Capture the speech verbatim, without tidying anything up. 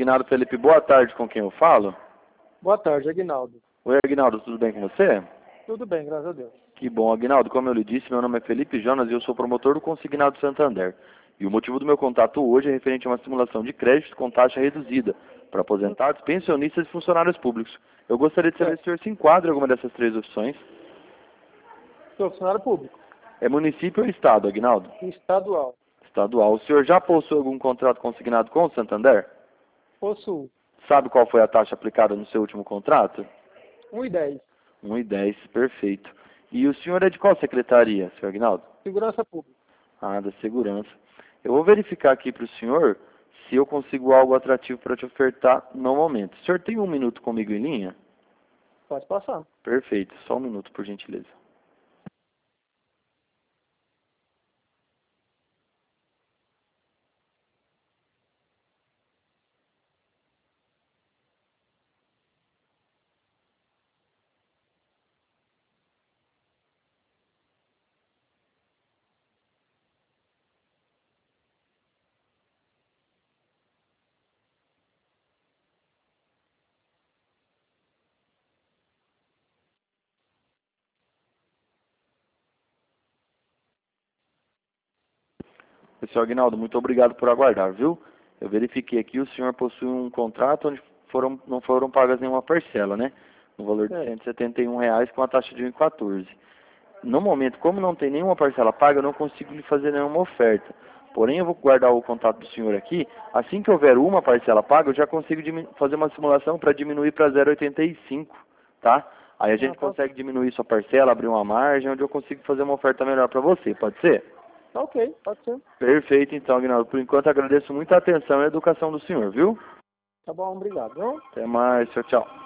consignado Felipe, boa tarde, com quem eu falo? Boa tarde, Aguinaldo. Oi, Aguinaldo, tudo bem com você? Tudo bem, graças a Deus. Que bom, Aguinaldo, como eu lhe disse, meu nome é Felipe Jonas e eu sou promotor do Consignado Santander. E o motivo do meu contato hoje é referente a uma simulação de crédito com taxa reduzida para aposentados, pensionistas e funcionários públicos. Eu gostaria de saber se o senhor se enquadra em alguma dessas três opções. Sou funcionário público. É município ou estado, Aguinaldo? Estadual. Estadual. O senhor já possui algum contrato consignado com o Santander? Possuo. Sabe qual foi a taxa aplicada no seu último contrato? um e dez. um e dez, perfeito. E o senhor é de qual secretaria, senhor Aguinaldo? Segurança pública. Ah, da segurança. Eu vou verificar aqui para o senhor se eu consigo algo atrativo para te ofertar no momento. O senhor tem um minuto comigo em linha? Pode passar. Perfeito, só um minuto, por gentileza. Senhor Aguinaldo, muito obrigado por aguardar, viu? Eu verifiquei aqui, o senhor possui um contrato onde foram, não foram pagas nenhuma parcela, né? No valor de É. cento e setenta e um reais com a taxa de um vírgula quatorze. No momento, como não tem nenhuma parcela paga, eu não consigo lhe fazer nenhuma oferta. Porém, eu vou guardar o contato do senhor aqui. Assim que houver uma parcela paga, eu já consigo fazer uma simulação para diminuir para zero vírgula oitenta e cinco, tá? Aí a gente Ah, tá. consegue diminuir sua parcela, abrir uma margem, onde eu consigo fazer uma oferta melhor para você, pode ser? Tá ok, pode ser. Perfeito, então, Aguinaldo. Por enquanto, agradeço muito a atenção e a educação do senhor, viu? Tá bom, obrigado. Viu? Até mais, tchau, tchau.